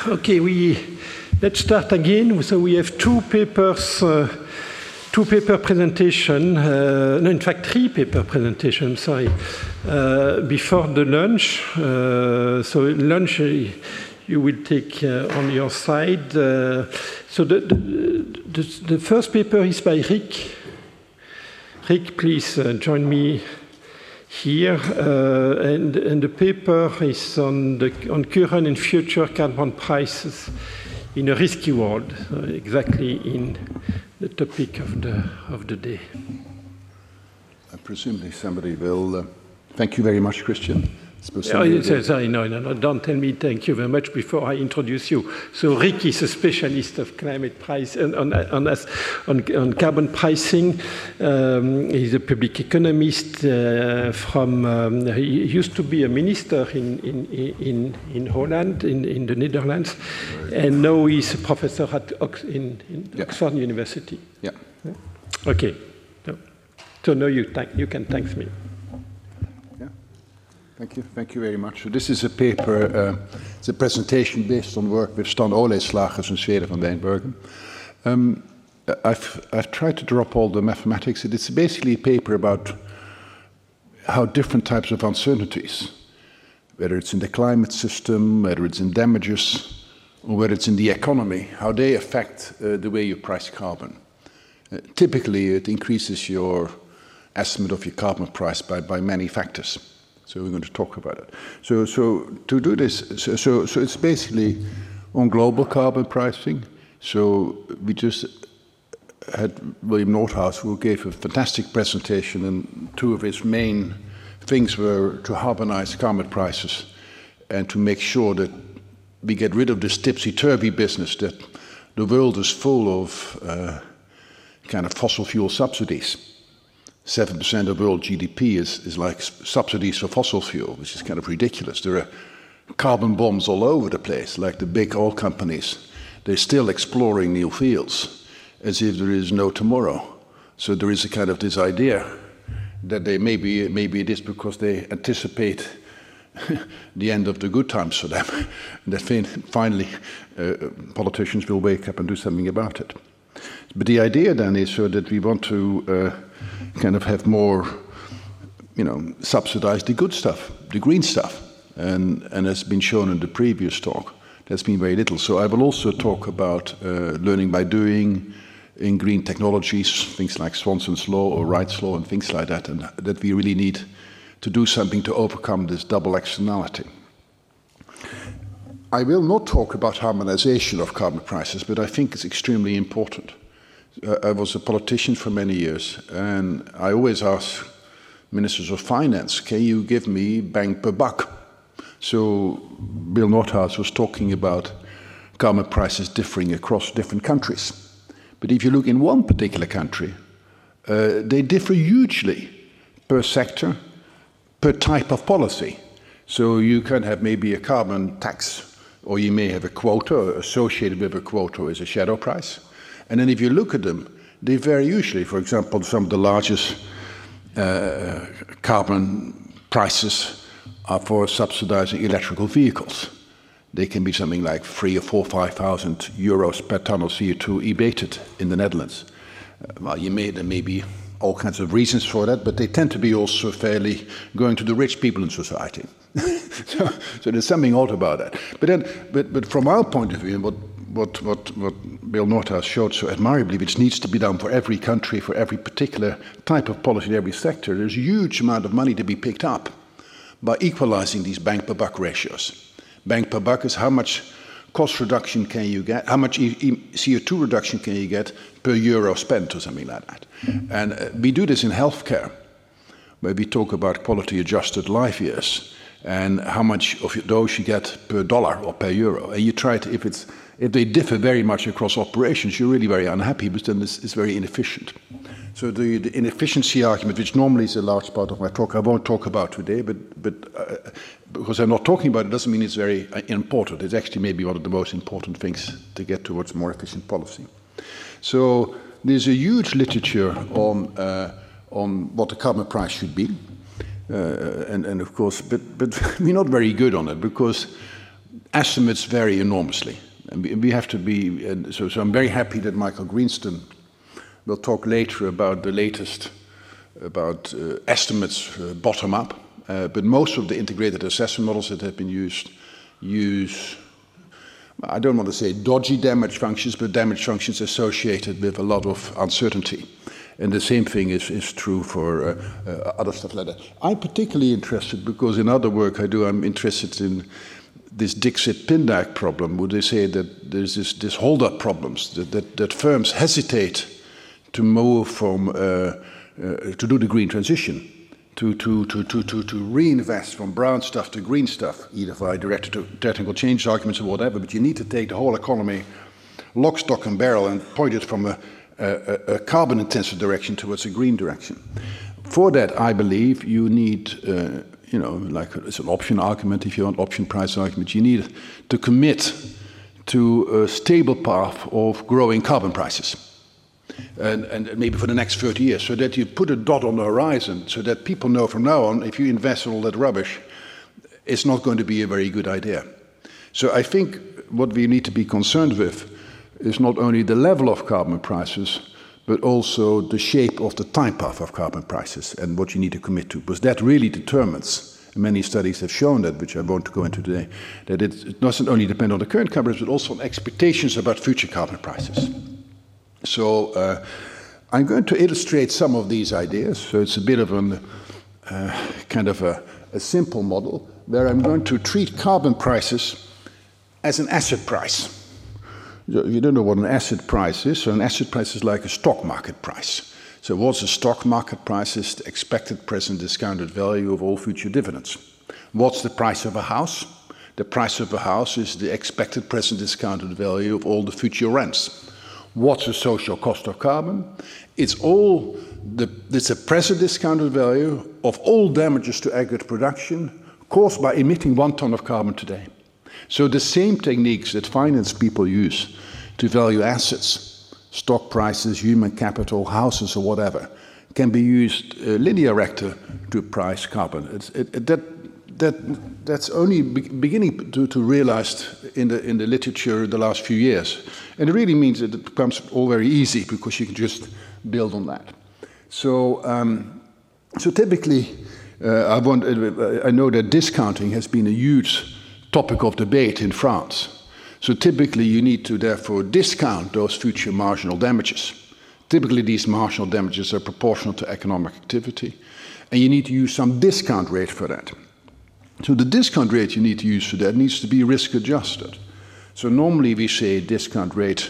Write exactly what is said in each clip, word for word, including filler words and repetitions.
Okay, we let's start again. So we have two papers, uh, two paper presentation. Uh, no, in fact, three paper presentations. Sorry, uh, before the lunch. Uh, so lunch uh, you will take uh, on your side. Uh, so the, the the the first paper is by Rick. Rick, please uh, join me here, uh, and, and the paper is on, the, on current and future carbon prices in a risky world, so exactly in the topic of the, of the day. Uh, presumably somebody will... Uh, thank you very much, Christian. Oh, sorry, no, no, no, don't tell me thank you very much before I introduce you. So Rick is a specialist of climate price and on, on, on, on carbon pricing. Um, he's a public economist uh, from, um, he used to be a minister in, in, in, in Holland, in, in the Netherlands, and now he's a professor at Ox in, in yeah. Oxford University. Yeah. Okay. So, so now you, thank, you can thank me. Thank you. Thank you very much. So this is a paper, uh, it's a presentation based on work with Stan Oleslagers and Sverre van Wijnbergen. Um, I've, I've tried to drop all the mathematics. It's basically a paper about how different types of uncertainties, whether it's in the climate system, whether it's in damages, or whether it's in the economy, how they affect uh, the way you price carbon. Uh, typically, it increases your estimate of your carbon price by, by many factors. So we're going to talk about it. So, so to do this, so, so, so it's basically on global carbon pricing. So we just had William Nordhaus, who gave a fantastic presentation, and two of his main things were to harmonize carbon prices and to make sure that we get rid of this tipsy-turvy business that the world is full of uh, kind of fossil fuel subsidies. seven percent of world G D P is, is like subsidies for fossil fuel, which is kind of ridiculous. There are carbon bombs all over the place, like the big oil companies. They're still exploring new fields as if there is no tomorrow. So there is a kind of this idea that they maybe, maybe it is because they anticipate the end of the good times for them, that finally uh, politicians will wake up and do something about it. But the idea then is so that we want to uh, kind of have more, you know, subsidize the good stuff, the green stuff. And, and as been shown in the previous talk, there's been very little. So I will also talk about uh, learning by doing in green technologies, things like Swanson's law or Wright's law and things like that, and that we really need to do something to overcome this double externality. I will not talk about harmonization of carbon prices, but I think it's extremely important. Uh, I was a politician for many years, and I always ask ministers of finance, can you give me bang per buck? So Bill Nordhaus was talking about carbon prices differing across different countries. But if you look in one particular country, uh, they differ hugely per sector, per type of policy. So you can have maybe a carbon tax, or you may have a quota associated with a quota as a shadow price. And then if you look at them, they vary hugely. For example, some of the largest uh, carbon prices are for subsidizing electrical vehicles. They can be something like three or four, five thousand euros per ton of C O two abated in the Netherlands. Uh, well, you may, there may be all kinds of reasons for that, but they tend to be also fairly going to the rich people in society. so, so there's something odd about that. But then, but, but from our point of view, what, what, what, what Bill Nordhaus showed so admirably, which needs to be done for every country, for every particular type of policy in every sector, there's a huge amount of money to be picked up by equalizing these bang per buck ratios. Bang per buck is how much cost reduction can you get, how much C O two reduction can you get per euro spent or something like that. And uh, we do this in healthcare, where we talk about quality adjusted life years and how much of those you get per dollar or per euro. And you try to, if it's, if they differ very much across operations, you're really very unhappy, because then it's, it's very inefficient. So the, the inefficiency argument, which normally is a large part of my talk, I won't talk about today, but, but uh, because I'm not talking about it doesn't mean it's very uh, important. It's actually maybe one of the most important things to get towards more efficient policy. So there's a huge literature on, uh, on what the carbon price should be. Uh, and, and of course, but, but we're not very good on it, because estimates vary enormously. And we, we have to be, uh, so, so I'm very happy that Michael Greenston will talk later about the latest, about uh, estimates uh, bottom up. Uh, but most of the integrated assessment models that have been used use, I don't want to say dodgy damage functions, but damage functions associated with a lot of uncertainty. And the same thing is, is true for uh, uh, other stuff like that. I'm particularly interested because in other work I do, I'm interested in this Dixit-Pindyck problem, where they say that there's this, this hold-up problems, that, that, that firms hesitate to move from, uh, uh, to do the green transition. To, to, to, to, to, to reinvest from brown stuff to green stuff, either via direct to technical change arguments or whatever, but you need to take the whole economy lock, stock and barrel and point it from a, a, a carbon-intensive direction towards a green direction. For that, I believe you need, uh, you know, like it's an option argument, if you want option price argument, you need to commit to a stable path of growing carbon prices. And, and maybe for the next thirty years, so that you put a dot on the horizon, so that people know from now on, if you invest in all that rubbish, it's not going to be a very good idea. So I think what we need to be concerned with is not only the level of carbon prices, but also the shape of the time path of carbon prices and what you need to commit to, because that really determines, many studies have shown that, which I won't go into today, that it, it doesn't only depend on the current carbon prices, but also on expectations about future carbon prices. So uh, I'm going to illustrate some of these ideas. So it's a bit of an uh, kind of a, a simple model where I'm going to treat carbon prices as an asset price. You don't know what an asset price is. So an asset price is like a stock market price. So what's a stock market price? Is the expected present discounted value of all future dividends. What's the price of a house? The price of a house is the expected present discounted value of all the future rents. What's the social cost of carbon? It's all the, it's a present discounted value of all damages to aggregate production caused by emitting one ton of carbon today. So the same techniques that finance people use to value assets, stock prices, human capital, houses or whatever, can be used uh, linear rector to price carbon. It's, it, it, that, that, that's only be beginning to, to realized in the, in the literature the last few years. And it really means that it becomes all very easy because you can just build on that. So, um, so typically, uh, I, want, uh, I know that discounting has been a huge topic of debate in France. So typically you need to therefore discount those future marginal damages. Typically these marginal damages are proportional to economic activity, and you need to use some discount rate for that. So the discount rate you need to use for that needs to be risk adjusted. So normally we say discount rate,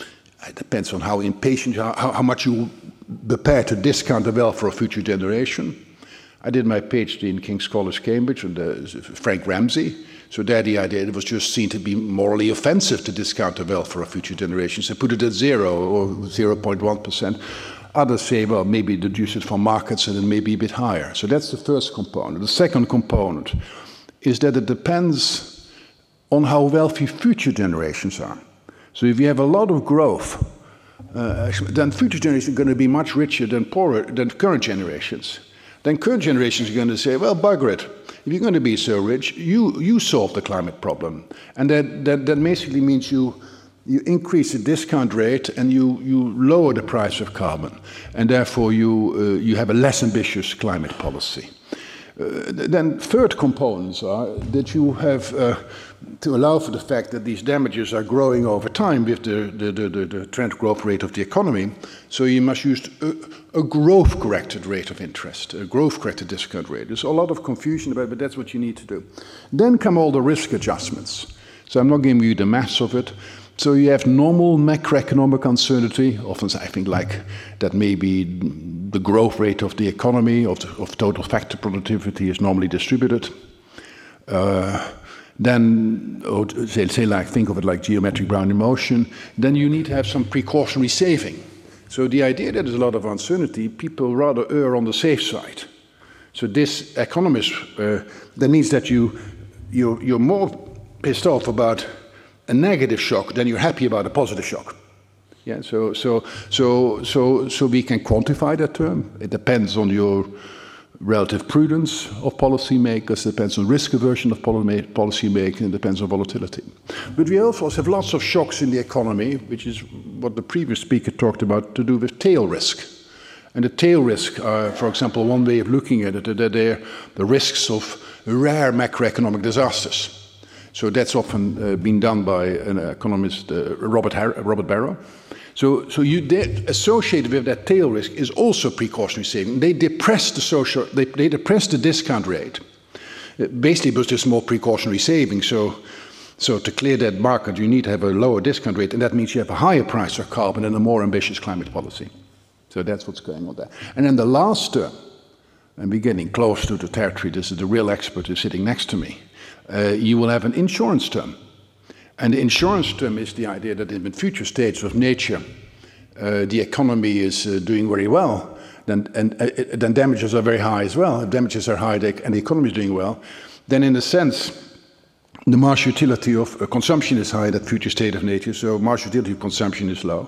it depends on how impatient, how, how much you prepare to discount the wealth for a future generation. I did my PhD in King's College, Cambridge, under Frank Ramsey. So there the idea, it was just seen to be morally offensive to discount the wealth for a future generation. So put it at zero or zero point one percent. Others say, well, maybe deduce it from markets and then maybe a bit higher. So that's the first component. The second component is that it depends on how wealthy future generations are. So if you have a lot of growth, uh, then future generations are going to be much richer than poorer than current generations. Then current generations are going to say, well, bugger it. If you're going to be so rich, you, you solve the climate problem. And that, that, that basically means you, you increase the discount rate and you, you lower the price of carbon. And therefore you, uh, you have a less ambitious climate policy. Uh, then third components are that you have uh, to allow for the fact that these damages are growing over time with the, the, the, the, the trend growth rate of the economy. So you must use a, a growth-corrected rate of interest, a growth-corrected discount rate. There's a lot of confusion about it, but that's what you need to do. Then come all the risk adjustments. So I'm not giving you the maths of it. So you have normal macroeconomic uncertainty, often I think like that maybe the growth rate of the economy, of, the, of total factor productivity is normally distributed. Uh, then, or say, say like, think of it like geometric Brownian motion, then you need to have some precautionary saving. So the idea that there's a lot of uncertainty, people rather err on the safe side. So this economist, uh, that means that you, you, you're more pissed off about a negative shock than you're happy about a positive shock. Yeah, so, so, so, so, so we can quantify that term. It depends on your relative prudence of policymakers, it depends on risk aversion of policymaking, it depends on volatility. But we also have lots of shocks in the economy, which is what the previous speaker talked about, to do with tail risk. And the tail risk, uh, for example, one way of looking at it, that they're the risks of rare macroeconomic disasters. So that's often uh, been done by an economist, uh, Robert, Har Robert Barrow. So, so you associated with that tail risk is also precautionary saving. They depress the social, they, they depress the discount rate. Uh, basically, because there's more precautionary saving. So, so to clear that market, you need to have a lower discount rate, and that means you have a higher price of carbon and a more ambitious climate policy. So that's what's going on there. And then the last term, and we're getting close to the territory, this is the real expert who's sitting next to me, uh, you will have an insurance term. And the insurance term is the idea that in future states of nature, uh, the economy is uh, doing very well, then, and uh, then damages are very high as well. If damages are high and the economy is doing well, then in a sense, the marginal utility of uh, consumption is high in that future state of nature, so marginal utility of consumption is low.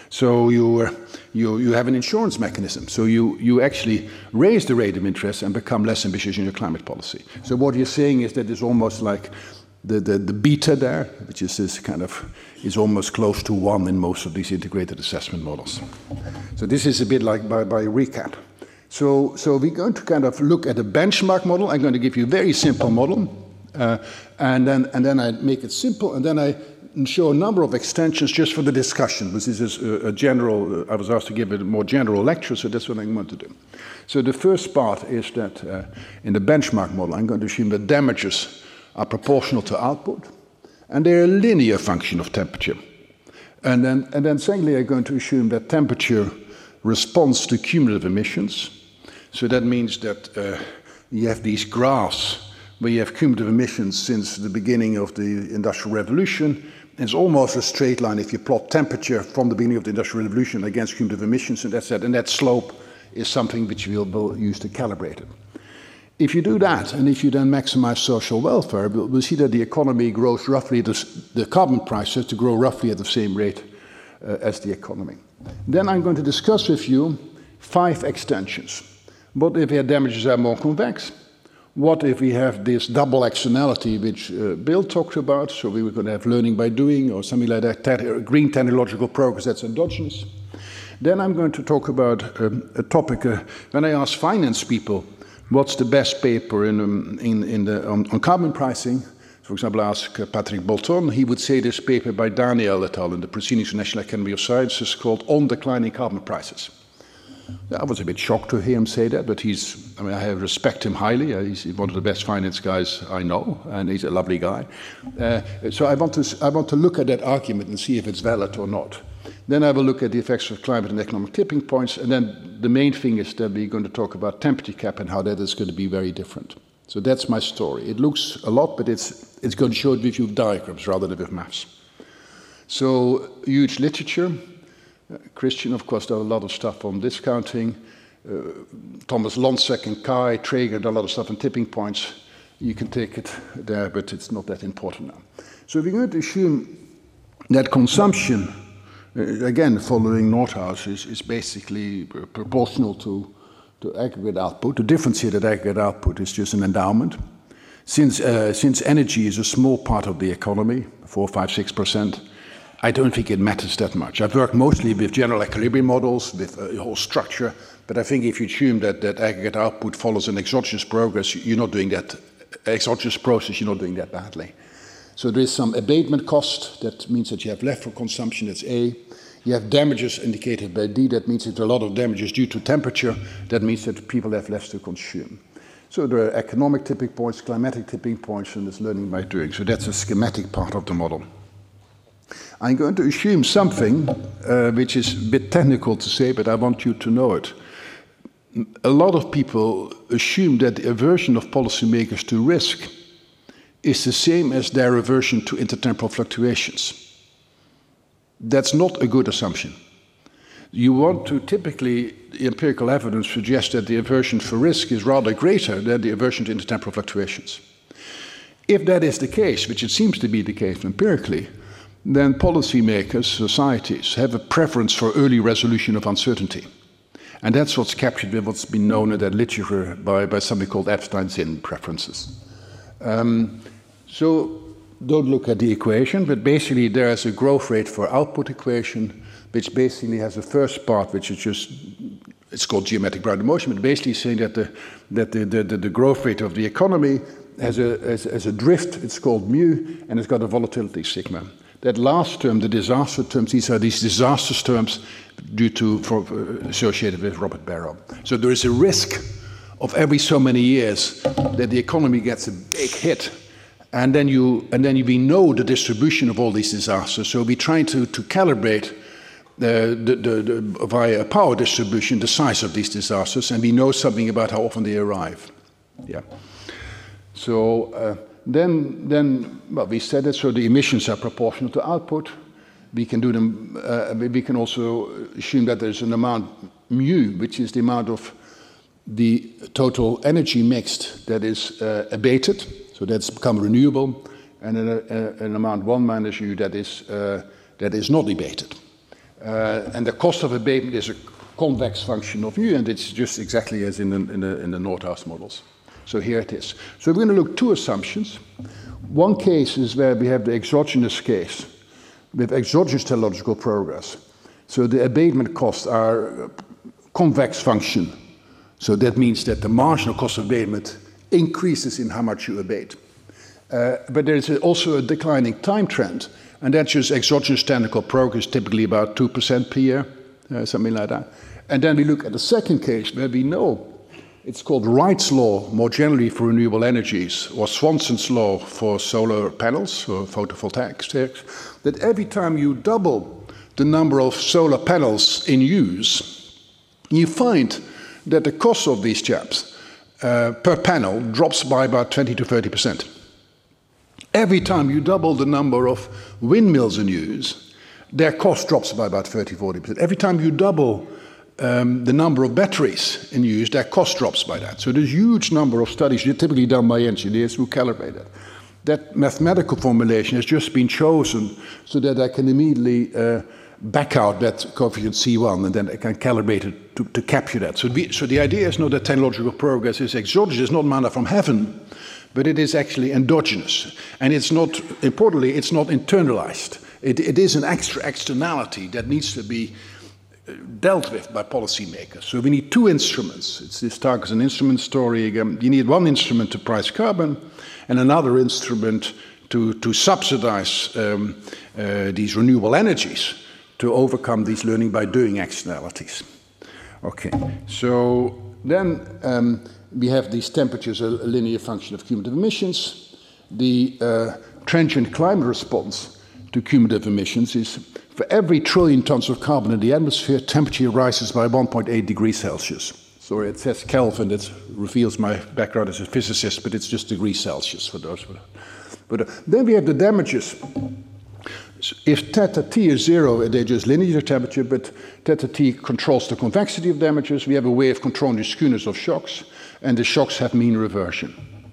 So you, uh, you, you have an insurance mechanism. So you, you actually raise the rate of interest and become less ambitious in your climate policy. So what you're saying is that it's almost like the, the, the beta there, which is this kind of, is almost close to one in most of these integrated assessment models. So this is a bit like by, by recap. So, so we're going to kind of look at a benchmark model. I'm going to give you a very simple model. Uh, and, then, and then I make it simple, and then I and show a number of extensions just for the discussion. This is a, a general, uh, I was asked to give a more general lecture, so that's what I'm going to do. So the first part is that uh, in the benchmark model, I'm going to assume that damages are proportional to output, and they're a linear function of temperature. And then, and then secondly, I'm going to assume that temperature responds to cumulative emissions. So that means that uh, you have these graphs where you have cumulative emissions since the beginning of the Industrial Revolution. It's almost a straight line if you plot temperature from the beginning of the Industrial Revolution against cumulative emissions, and that's that. And that slope is something which we'll use to calibrate it. If you do that, and if you then maximize social welfare, we'll, we'll see that the economy grows roughly, the, the carbon price has to grow roughly at the same rate uh, as the economy. Then I'm going to discuss with you five extensions. What if our damages are more convex? What if we have this double externality which uh, Bill talked about, so we were going to have learning by doing or something like that, te green technological progress that's endogenous. Then I'm going to talk about um, a topic, uh, when I ask finance people, what's the best paper in, um, in, in the, on, on carbon pricing? For example, I ask uh, Patrick Bolton, he would say this paper by Daniel et al. In the Proceedings of the National Academy of Sciences called On Declining Carbon Prices. I was a bit shocked to hear him say that, but he's, I mean, I respect him highly. Uh, he's one of the best finance guys I know, and he's a lovely guy. Uh, so I want, to, I want to look at that argument and see if it's valid or not. Then I will look at the effects of climate and economic tipping points, and then the main thing is that we're going to talk about temperature cap and how that is going to be very different. So that's my story. It looks a lot, but it's, it's going to show it with you diagrams rather than with maths. So huge literature. Uh, Christian, of course, did a lot of stuff on discounting. Uh, Thomas Lonsek and Kai Traeger did a lot of stuff on tipping points. You can take it there, but it's not that important now. So we're going to assume that consumption, uh, again, following Nordhaus, is, is basically proportional to, to aggregate output. The difference here that aggregate output is just an endowment. Since, uh, since energy is a small part of the economy, four, five, six percent, I don't think it matters that much. I've worked mostly with general equilibrium models, with a whole structure, but I think if you assume that, that aggregate output follows an exogenous progress, you're not doing that, exogenous process, you're not doing that badly. So there is some abatement cost, that means that you have left for consumption, that's A. You have damages indicated by D, that means that there are a lot of damages due to temperature, that means that people have less to consume. So there are economic tipping points, climatic tipping points, and there's learning by doing. So that's a schematic part of the model. I'm going to assume something uh, which is a bit technical to say, but I want you to know it. A lot of people assume that the aversion of policymakers to risk is the same as their aversion to intertemporal fluctuations. That's not a good assumption. You want to typically, the empirical evidence suggests that the aversion for risk is rather greater than the aversion to intertemporal fluctuations. If that is the case, which it seems to be the case empirically, then policymakers, societies, have a preference for early resolution of uncertainty. And that's what's captured with what's been known in that literature by, by something called Epstein-Zinn preferences. Um, so don't look at the equation, but basically there's a growth rate for output equation, which basically has a first part, which is just, it's called geometric Brownian motion, but basically saying that the, that the, the, the, the growth rate of the economy has a, has, has a drift, it's called mu, and it's got a volatility sigma. That last term, the disaster terms, these are these disastrous terms due to, for, uh, associated with Robert Barrow. So there is a risk of every so many years that the economy gets a big hit, and then you, and then you, we know the distribution of all these disasters, so we're trying to, to calibrate the, the, the, the, via a power distribution the size of these disasters, and we know something about how often they arrive. Yeah. So uh, then, then, well, we said it, so the emissions are proportional to output. We can do them, uh, we can also assume that there's an amount mu, which is the amount of the total energy mixed that is uh, abated, so that's become renewable, and an, uh, an amount one minus u that is, uh, that is not abated. Uh, and the cost of abatement is a convex function of mu, and it's just exactly as in the, in the, in the Nordhaus models. So here it is. So we're going to look at two assumptions. One case is where we have the exogenous case with exogenous technological progress. So the abatement costs are a convex function. So that means that the marginal cost of abatement increases in how much you abate. Uh, but there is also a declining time trend, and that's just exogenous technical progress, typically about two percent per year, uh, something like that. And then we look at the second case where we know it's called Wright's law, more generally for renewable energies, or Swanson's law for solar panels or photovoltaics, that every time you double the number of solar panels in use, you find that the cost of these chaps uh, per panel drops by about twenty to thirty percent. Every time you double the number of windmills in use, their cost drops by about thirty to forty percent. Every time you double Um, the number of batteries in use, their cost drops by that. So there's a huge number of studies, typically done by engineers who calibrate that. That mathematical formulation has just been chosen so that I can immediately uh, back out that coefficient C one, and then I can calibrate it to, to capture that. So, we, so the idea is not that technological progress is exogenous, it's not manna from heaven, but it is actually endogenous. And it's not, importantly, it's not internalized. It, it is an extra externality that needs to be dealt with by policymakers. So we need two instruments. It's this talk is an instrument story again. You need one instrument to price carbon and another instrument to, to subsidize um, uh, these renewable energies to overcome these learning by doing externalities. Okay, so then um, we have these temperatures, a, a linear function of cumulative emissions. The uh, transient climate response to cumulative emissions is for every trillion tons of carbon in the atmosphere, temperature rises by one point eight degrees Celsius. Sorry, it says Kelvin, that reveals my background as a physicist, but it's just degrees Celsius for those. But uh, then we have the damages. So if theta T is zero, they're just linear temperature, but theta T controls the convexity of damages. We have a way of controlling the skewness of shocks, and the shocks have mean reversion.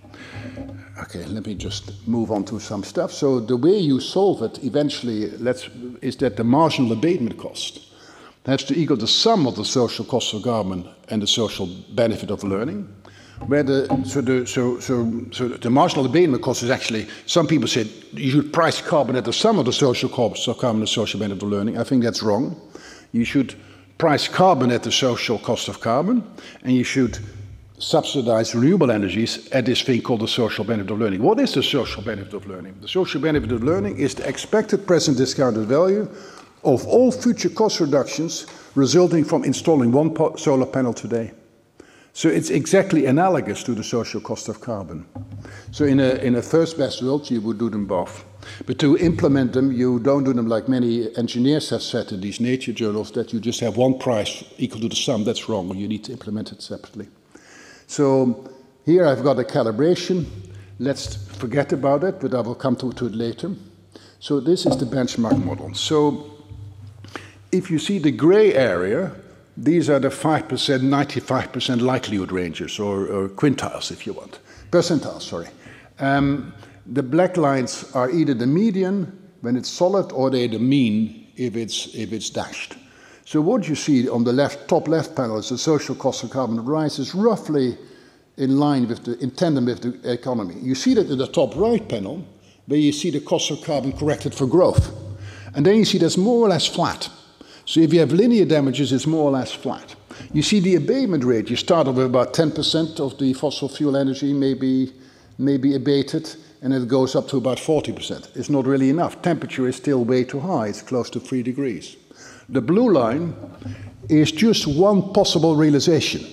Okay, let me just move on to some stuff. So the way you solve it eventually let's, is that the marginal abatement cost has to equal the sum of the social cost of carbon and the social benefit of learning. Where the, so, the, so, so, so the marginal abatement cost is actually, some people said you should price carbon at the sum of the social cost of carbon and the social benefit of learning. I think that's wrong. You should price carbon at the social cost of carbon, and you should subsidize renewable energies at this thing called the social benefit of learning. What is the social benefit of learning? The social benefit of learning is the expected present discounted value of all future cost reductions resulting from installing one solar panel today. So it's exactly analogous to the social cost of carbon. So in a, in a first best world, you would do them both. But to implement them, you don't do them like many engineers have said in these nature journals, that you just have one price equal to the sum. That's wrong. You need to implement it separately. So here I've got a calibration. Let's forget about it, but I will come to, to it later. So this is the benchmark model. So if you see the gray area, these are the five percent, ninety-five percent likelihood ranges, or, or quintiles if you want. Percentiles, sorry. Um, the black lines are either the median when it's solid, or they're the mean if it's, if it's dashed. So what you see on the left, top left panel is the social cost of carbon that rises roughly in line with the, in tandem with the economy. You see that in the top right panel, where you see the cost of carbon corrected for growth. And then you see that's more or less flat. So if you have linear damages, it's more or less flat. You see the abatement rate, you start off with about ten percent of the fossil fuel energy maybe, maybe abated, and it goes up to about forty percent. It's not really enough. Temperature is still way too high, it's close to three degrees. The blue line is just one possible realization.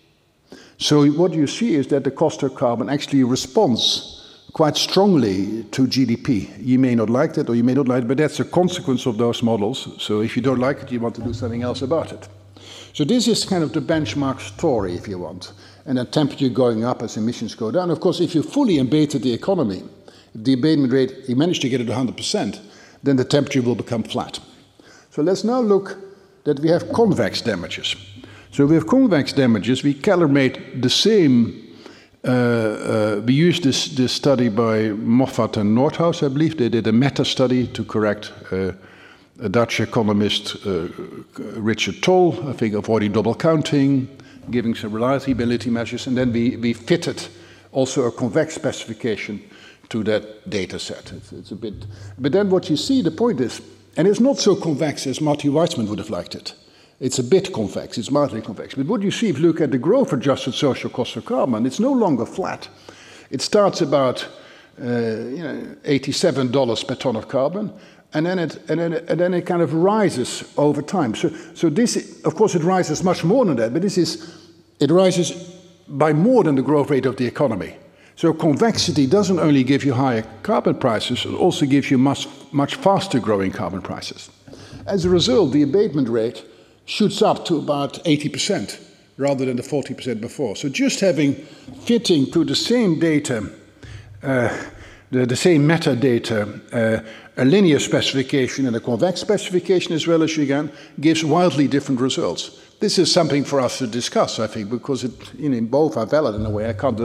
So what you see is that the cost of carbon actually responds quite strongly to G D P. You may not like that, or you may not like it, but that's a consequence of those models. So if you don't like it, you want to do something else about it. So this is kind of the benchmark story, if you want. And then temperature going up as emissions go down. Of course, if you fully abated the economy, if the abatement rate, you manage to get it to one hundred percent, then the temperature will become flat. So let's now look that we have convex damages. So we have convex damages, we calibrate the same. Uh, uh, we used this, this study by Moffat and Nordhaus, I believe. They did a meta-study to correct uh, a Dutch economist, uh, Richard Toll, I think, avoiding double counting, giving some reliability measures, and then we, we fitted also a convex specification to that data set. It's, it's a bit, but then what you see, the point is, and it's not so convex as Marty Weitzman would have liked it. It's a bit convex, it's mildly convex. But what you see, if you look at the growth-adjusted social cost of carbon, it's no longer flat. It starts about uh, you know, eighty-seven dollars per ton of carbon, and then, it, and, then it, and then it kind of rises over time. So, so this, of course, it rises much more than that, but this is, it rises by more than the growth rate of the economy. So convexity doesn't only give you higher carbon prices, it also gives you much, much faster growing carbon prices. As a result, the abatement rate shoots up to about eighty percent rather than the forty percent before. So just having fitting to the same data, uh, the, the same metadata, uh, a linear specification and a convex specification as well as you can, gives wildly different results. This is something for us to discuss, I think, because it, you know, both are valid in a way. I can't.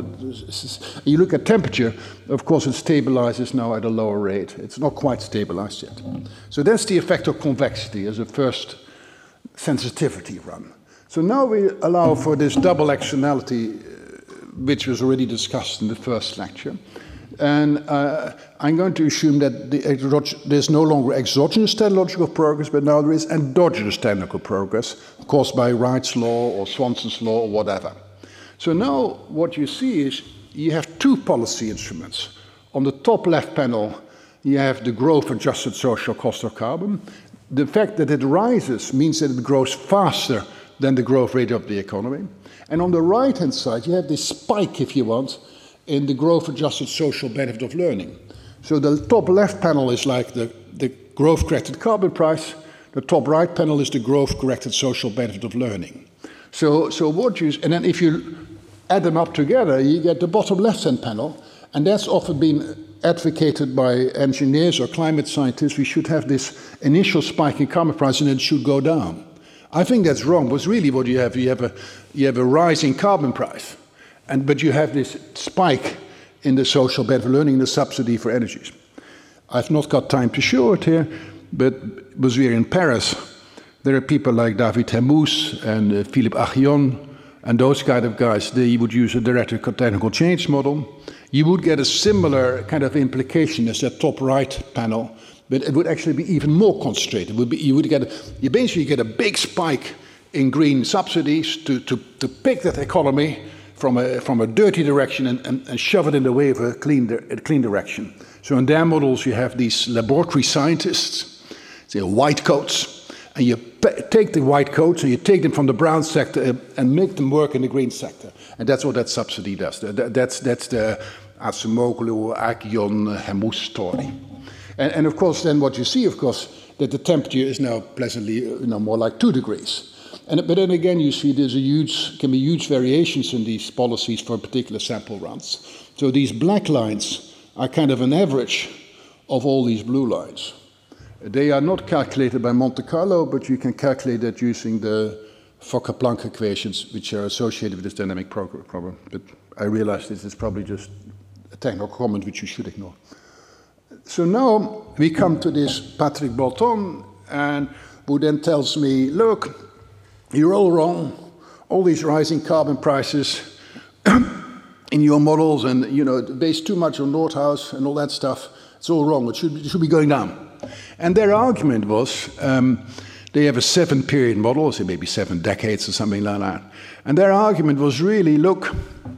You look at temperature, of course, it stabilizes now at a lower rate. It's not quite stabilized yet. So that's the effect of convexity as a first sensitivity run. So now we allow for this double externality, which was already discussed in the first lecture. And uh, I'm going to assume that the, there's no longer exogenous technological progress, but now there is endogenous technical progress caused by Wright's law or Swanson's law or whatever. So now what you see is you have two policy instruments. On the top left panel, you have the growth-adjusted social cost of carbon. The fact that it rises means that it grows faster than the growth rate of the economy. And on the right-hand side, you have this spike, if you want, in the growth-adjusted social benefit of learning. So the top left panel is like the, the growth-corrected carbon price. The top right panel is the growth-corrected social benefit of learning. So, so what you, and then if you add them up together, you get the bottom left-hand panel, and that's often been advocated by engineers or climate scientists. We should have this initial spike in carbon price and it should go down. I think that's wrong, because really what you have, you have a, you have a rising carbon price, and, but you have this spike in the social benefit of learning, the subsidy for energies. I've not got time to show it here, but was we're in Paris, there are people like David Hermous and uh, Philippe Aghion, and those kind of guys. They would use a direct technical change model. You would get a similar kind of implication as that top right panel, but it would actually be even more concentrated. It would be, you would get, a, you basically get a big spike in green subsidies to, to, to pick that economy from a, from a dirty direction and, and, and shove it in the way of a clean, a clean direction. So in their models, you have these laboratory scientists, they're white coats, and you take the white coats and you take them from the brown sector and make them work in the green sector. And that's what that subsidy does. That's, that's the Acemoglu, Aghion, Hermous story. And, and of course, then what you see, of course, that the temperature is now pleasantly, you know, more like two degrees. And, but then again, you see there's a huge, can be huge variations in these policies for particular sample runs. So these black lines are kind of an average of all these blue lines. They are not calculated by Monte Carlo, but you can calculate that using the Fokker-Planck equations, which are associated with this dynamic problem. But I realize this is probably just a technical comment which you should ignore. So now we come to this Patrick Bolton, and who then tells me, look, you're all wrong. All these rising carbon prices in your models, and you know, based too much on Nordhaus and all that stuff, it's all wrong. It should, it should be going down. And their argument was, um, they have a seven-period model, so maybe seven decades or something like that. And their argument was really, look,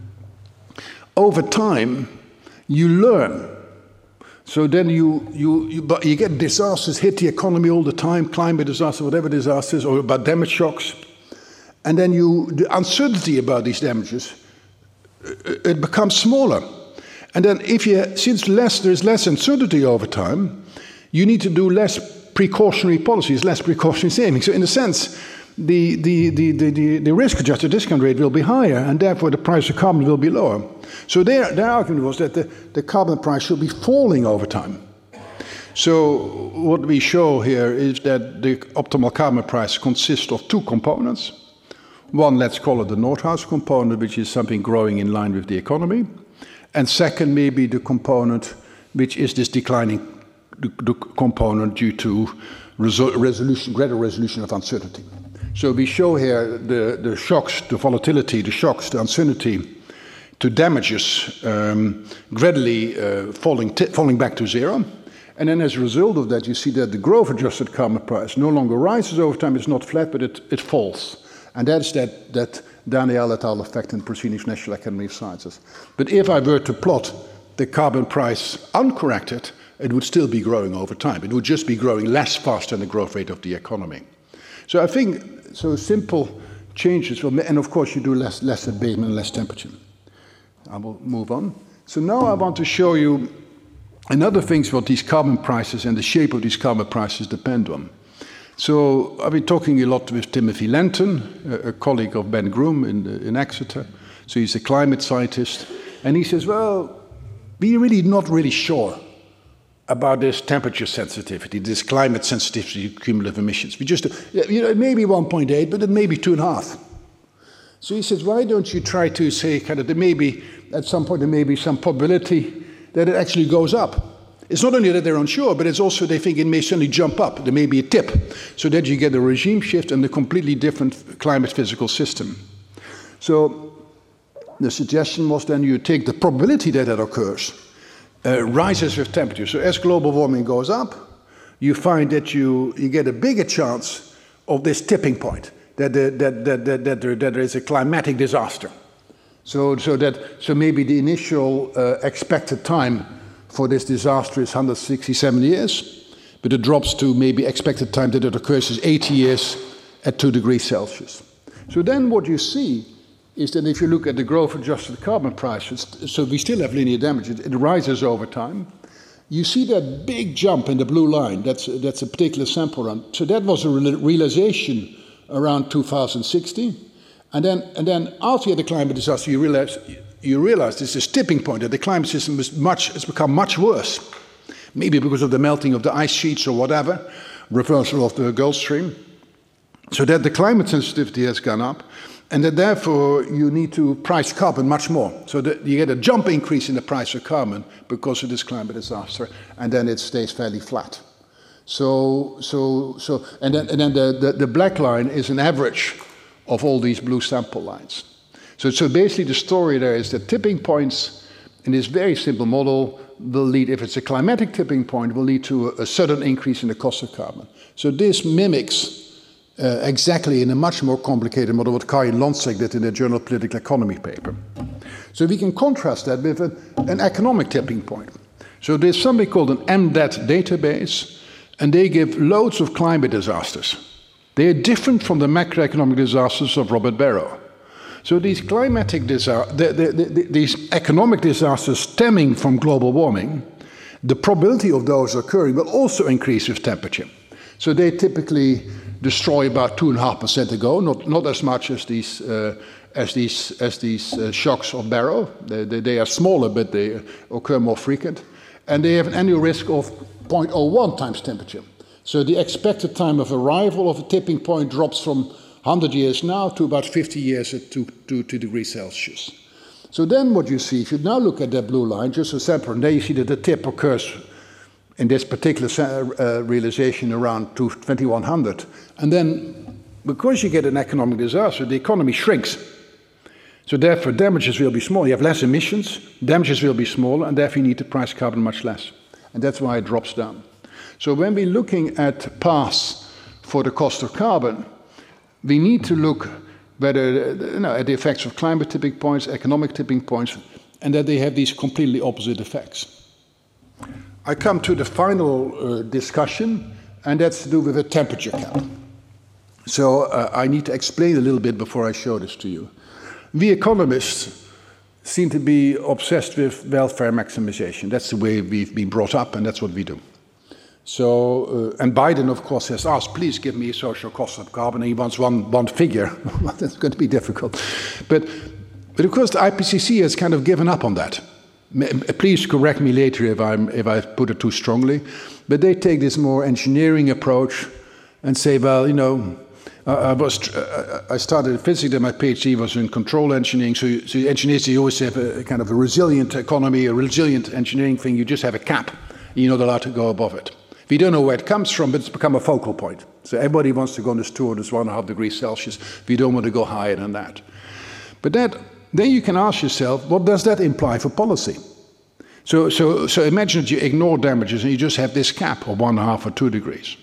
over time, you learn. So then you, you, you, but you get disasters hit the economy all the time, climate disasters, whatever disasters, or about damage shocks. And then you, the uncertainty about these damages, it becomes smaller. And then if you, since less, there's less uncertainty over time, you need to do less precautionary policies, less precautionary savings. So in a sense, the, the, the, the, the, the risk-adjusted discount rate will be higher, and therefore the price of carbon will be lower. So their, their argument was that the, the carbon price should be falling over time. So what we show here is that the optimal carbon price consists of two components. One, let's call it the Nordhaus component, which is something growing in line with the economy. And second, maybe the component which is this declining the, the component due to resol resolution, greater resolution of uncertainty. So we show here the, the shocks, the volatility, the shocks, the uncertainty to damages um, gradually uh, falling, falling back to zero. And then as a result of that, you see that the growth-adjusted carbon price no longer rises over time, it's not flat, but it, it falls. And that's that, that Daniel et al. Effect in Proceedings National Academy of Sciences. But if I were to plot the carbon price uncorrected, it would still be growing over time. It would just be growing less fast than the growth rate of the economy. So I think, so simple changes will, and of course you do less, less abatement and less temperature. I will move on. So now I want to show you another things what these carbon prices and the shape of these carbon prices depend on. So I've been talking a lot with Timothy Lenton, a, a colleague of Ben Groom in, in Exeter. So he's a climate scientist. And he says, well, we're really not really sure about this temperature sensitivity, this climate sensitivity to cumulative emissions. We just, you know, it may be one point eight, but it may be two and a half. So he says, why don't you try to say kind of there may be, at some point there may be some probability that it actually goes up. It's not only that they're unsure, but it's also they think it may suddenly jump up. There may be a tip, so that you get a regime shift and a completely different climate physical system. So the suggestion was then you take the probability that that occurs, uh, rises with temperature. So as global warming goes up, you find that you, you get a bigger chance of this tipping point, that, the, that, that, that, that, there, that there is a climatic disaster. So, so, that, so maybe the initial uh, expected time for this disaster is one hundred sixty-seven years, but it drops to maybe expected time that it occurs is eighty years at two degrees Celsius. So then what you see is that if you look at the growth-adjusted carbon prices, so we still have linear damage, it, it rises over time. You see that big jump in the blue line, that's, that's a particular sample run. So that was a realization around two thousand sixty. And then, and then after you had the climate disaster, you realize, you realize there's this tipping point that the climate system is much, has become much worse. Maybe because of the melting of the ice sheets or whatever, reversal of the Gulf Stream. So that the climate sensitivity has gone up, and that therefore you need to price carbon much more. So that you get a jump increase in the price of carbon because of this climate disaster, and then it stays fairly flat. So, so, so, and then, and then the, the, the black line is an average of all these blue sample lines. So, so basically the story there is that tipping points in this very simple model will lead, if it's a climatic tipping point, will lead to a, a sudden increase in the cost of carbon. So this mimics uh, exactly in a much more complicated model what Kai and Lonsek did in their Journal of Political Economy paper. So we can contrast that with a, an economic tipping point. So there's something called an M D A T database, and they give loads of climate disasters. They are different from the macroeconomic disasters of Robert Barrow. So these climatic disasters, the, the, the, these economic disasters stemming from global warming, the probability of those occurring will also increase with temperature. So they typically destroy about two and a half percent ago, not not as much as these uh, as these as these uh, shocks of Barrow. They, they, they are smaller, but they occur more frequent, and they have an annual risk of zero point zero one times temperature. So the expected time of arrival of a tipping point drops from one hundred years now to about fifty years at two, two, two degrees Celsius. So then what you see, if you now look at that blue line, just a sample, and there you see that the tip occurs in this particular uh, realization around twenty-one hundred. And then, because you get an economic disaster, the economy shrinks. So therefore, damages will be small. You have less emissions, damages will be smaller, and therefore you need to price carbon much less. And that's why it drops down. So when we're looking at paths for the cost of carbon, we need to look whether, you know, at the effects of climate tipping points, economic tipping points, and that they have these completely opposite effects. I come to the final uh, discussion, and that's to do with a temperature cap. So uh, I need to explain a little bit before I show this to you. We economists seem to be obsessed with welfare maximization. That's the way we've been brought up, and that's what we do. So, uh, and Biden, of course, has asked, please give me a social cost of carbon, and he wants one, one figure. That's going to be difficult. But, but of course, the I P C C has kind of given up on that. Please correct me later if, I'm, if I put it too strongly. But they take this more engineering approach and say, well, you know, uh, I, was, uh, I started physics, and my PhD was in control engineering. So, so engineers, you always have a, a kind of a resilient economy, a resilient engineering thing. You just have a cap. You're not allowed to go above it. We don't know where it comes from, but it's become a focal point. So everybody wants to go on this tour, this one and a half degrees Celsius. We don't want to go higher than that. But that, then you can ask yourself, what does that imply for policy? So, so, so imagine that you ignore damages and you just have this cap of one and a half or two degrees.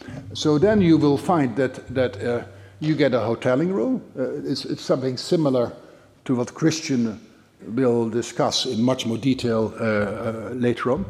So then you will find that, that uh, you get a hoteling rule. Uh, it's, it's something similar to what Christian will discuss in much more detail uh, uh, later on.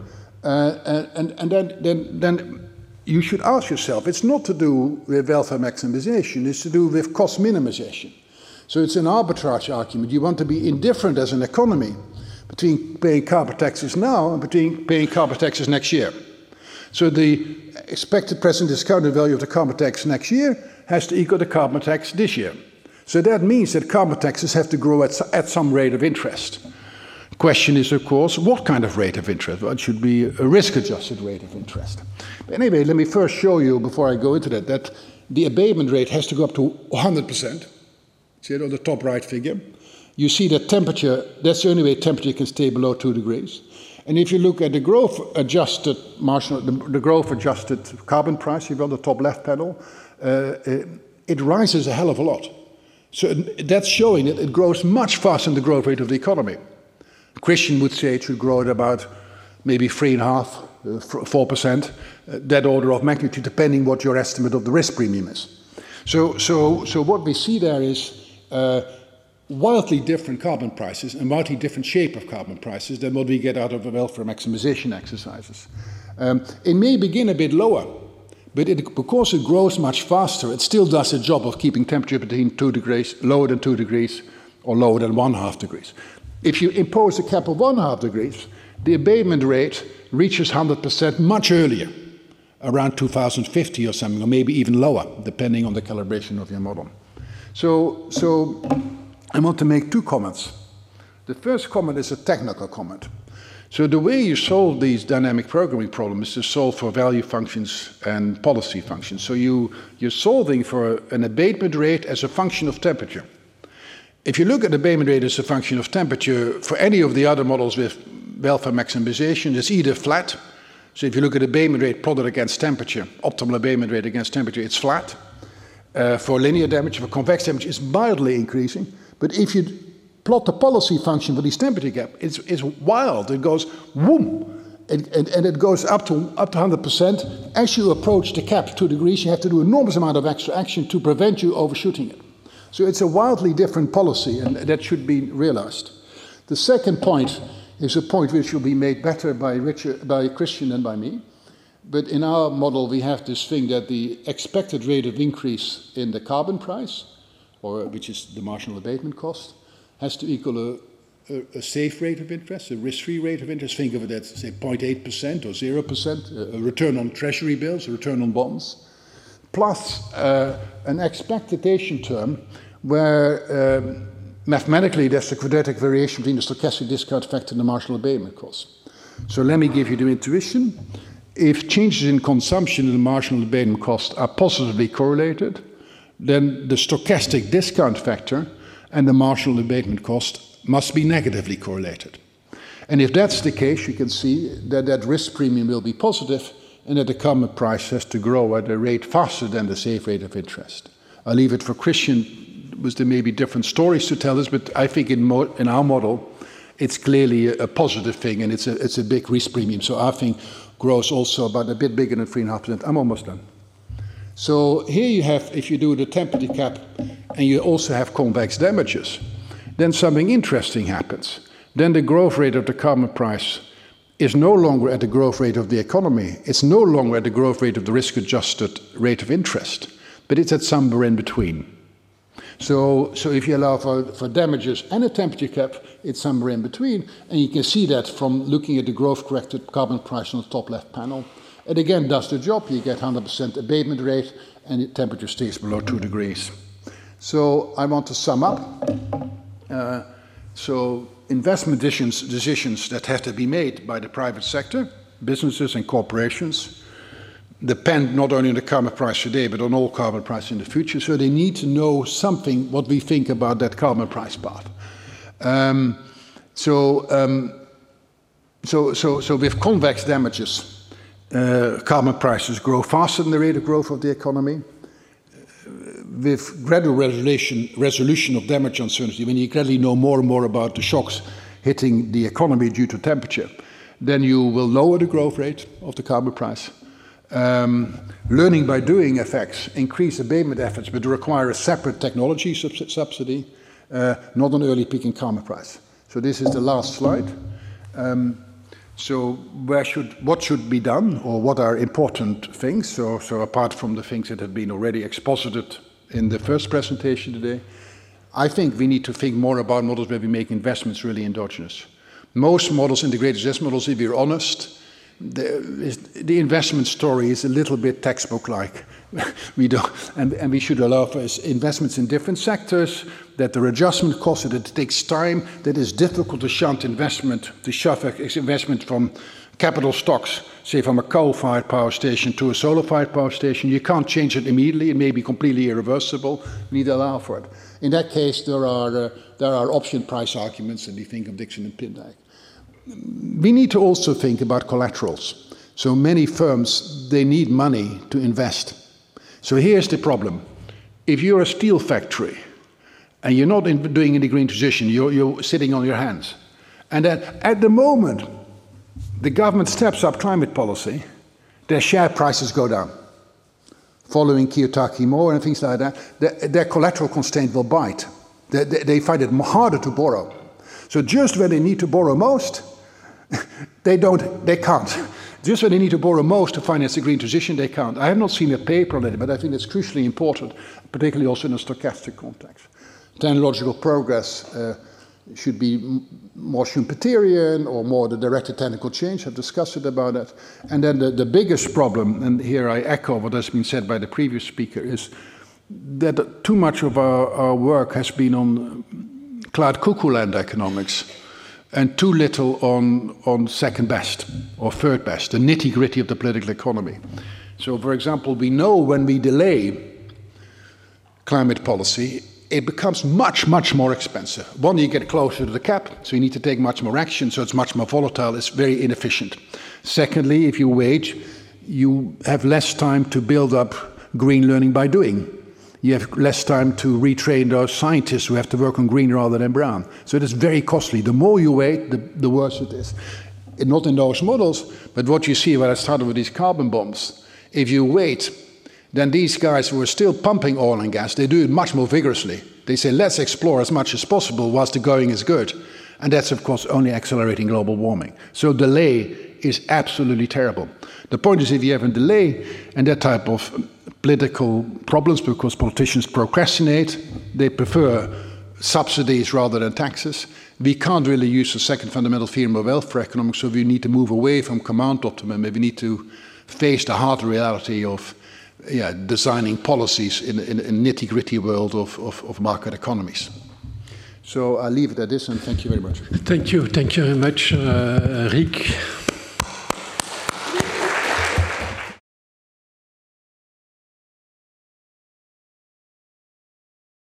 Uh, and and then, then, then you should ask yourself, it's not to do with welfare maximization, it's to do with cost minimization. So it's an arbitrage argument. You want to be indifferent as an economy between paying carbon taxes now and between paying carbon taxes next year. So the expected present discounted value of the carbon tax next year has to equal the carbon tax this year. So that means that carbon taxes have to grow at, at some rate of interest. Question is, of course, what kind of rate of interest? Well, it should be a risk-adjusted rate of interest. But anyway, let me first show you, before I go into that, that the abatement rate has to go up to one hundred percent. See it on the top right figure? You see that temperature, that's the only way temperature can stay below two degrees. And if you look at the growth-adjusted marginal, the, the growth-adjusted carbon price, you've on the top left panel, uh, it rises a hell of a lot. So that's showing that it grows much faster than the growth rate of the economy. Christian would say it should grow at about maybe three and a half, uh, four percent, uh, that order of magnitude, depending what your estimate of the risk premium is. So, so, so what we see there is uh, wildly different carbon prices and wildly different shape of carbon prices than what we get out of the welfare maximization exercises. Um, it may begin a bit lower, but it, because it grows much faster, it still does a job of keeping temperature between two degrees, lower than two degrees, or lower than one half degrees. If you impose a cap of one half degrees, the abatement rate reaches one hundred percent much earlier, around two thousand fifty or something, or maybe even lower, depending on the calibration of your model. So, so I want to make two comments. The first comment is a technical comment. So the way you solve these dynamic programming problems is to solve for value functions and policy functions. So you, you're solving for an abatement rate as a function of temperature. If you look at the abatement rate as a function of temperature, for any of the other models with welfare maximization, it's either flat. So if you look at the abatement rate plotted against temperature, optimal abatement rate against temperature, it's flat. Uh, for linear damage, for convex damage, it's mildly increasing. But if you plot the policy function for this temperature gap, it's, it's wild. It goes whoom, and, and, and it goes up to up to one hundred percent. As you approach the cap two degrees, you have to do an enormous amount of extra action to prevent you overshooting it. So it's a wildly different policy, and that should be realized. The second point is a point which will be made better by, Richard, by Christian than by me. But in our model, we have this thing that the expected rate of increase in the carbon price, or which is the marginal abatement cost, has to equal a, a, a safe rate of interest, a risk-free rate of interest. Think of it as, say, zero point eight percent or zero percent, a return on treasury bills, a return on bonds, plus uh, an expectation term where um, mathematically there's a quadratic variation between the stochastic discount factor and the marginal abatement cost. So let me give you the intuition. If changes in consumption and the marginal abatement cost are positively correlated, then the stochastic discount factor and the marginal abatement cost must be negatively correlated. And if that's the case, you can see that that risk premium will be positive and that the carbon price has to grow at a rate faster than the safe rate of interest. I'll leave it for Christian, was there may be different stories to tell us, but I think in, mo in our model, it's clearly a, a positive thing and it's a, it's a big risk premium. So our thing grows also about a bit bigger than three point five percent. I'm almost done. So here you have, if you do the temperature cap and you also have convex damages, then something interesting happens. Then the growth rate of the carbon price is no longer at the growth rate of the economy. It's no longer at the growth rate of the risk-adjusted rate of interest, but it's at somewhere in between. So, so if you allow for, for damages and a temperature cap, it's somewhere in between. And you can see that from looking at the growth-corrected carbon price on the top left panel. It again does the job. You get one hundred percent abatement rate and the temperature stays below two degrees. So I want to sum up. Uh, so investment decisions, decisions that have to be made by the private sector, businesses and corporations, depend not only on the carbon price today, but on all carbon price in the future. So they need to know something, what we think about that carbon price path. Um, so, um, so, so, so with convex damages, uh, carbon prices grow faster than the rate of growth of the economy. With gradual resolution, resolution of damage uncertainty, when you gradually know more and more about the shocks hitting the economy due to temperature, then you will lower the growth rate of the carbon price. Um, learning by doing effects increase abatement efforts, but require a separate technology sub subsidy, uh, not an early peak in carbon price. So this is the last slide. Um, so where should, what should be done, or what are important things? So, so apart from the things that have been already exposited in the first presentation today, I think we need to think more about models where we make investments really endogenous. Most models, integrated success models, if you're honest, The, is, the investment story is a little bit textbook-like. we don't, and, and we should allow for investments in different sectors, that there are adjustment costs, that it takes time, that it's difficult to shunt investment, to shove investment from capital stocks, say from a coal-fired power station to a solar-fired power station. You can't change it immediately. It may be completely irreversible. We need to allow for it. In that case, there are, uh, there are option price arguments, and we think of Dixon and Pindyck. We need to also think about collaterals. So many firms, they need money to invest. So here's the problem. If you're a steel factory and you're not in doing any green transition, you're, you're sitting on your hands. And that at the moment, the government steps up climate policy, their share prices go down. Following Kiyotaki Moore and things like that, their, their collateral constraint will bite. They, they, they find it harder to borrow. So just when they need to borrow most, they don't, they can't. Just when they need to borrow most to finance the green transition, they can't. I have not seen a paper on it, but I think it's crucially important, particularly also in a stochastic context. Technological progress uh, should be more Schumpeterian or more the directed technical change. I've discussed it about that. And then the, the biggest problem, and here I echo what has been said by the previous speaker, is that too much of our, our work has been on cloud cuckoo land economics, and too little on, on second best or third best, the nitty-gritty of the political economy. So, for example, we know when we delay climate policy, it becomes much, much more expensive. One, you get closer to the cap, so you need to take much more action, so it's much more volatile, it's very inefficient. Secondly, if you wait, you have less time to build up green learning by doing. You have less time to retrain those scientists who have to work on green rather than brown. So it is very costly. The more you wait, the, the worse it is. It, not in those models, but what you see when I started with these carbon bombs, if you wait, then these guys who are still pumping oil and gas, they do it much more vigorously. They say, let's explore as much as possible whilst the going is good. And that's, of course, only accelerating global warming. So delay is absolutely terrible. The point is, if you have a delay and that type of political problems, because politicians procrastinate, they prefer subsidies rather than taxes. We can't really use the second fundamental theorem of welfare economics, so we need to move away from command optimum, and we need to face the hard reality of yeah, designing policies in, in a nitty-gritty world of, of, of market economies. So I'll leave it at this, and thank you very much. Thank you. Thank you very much, uh, Rick.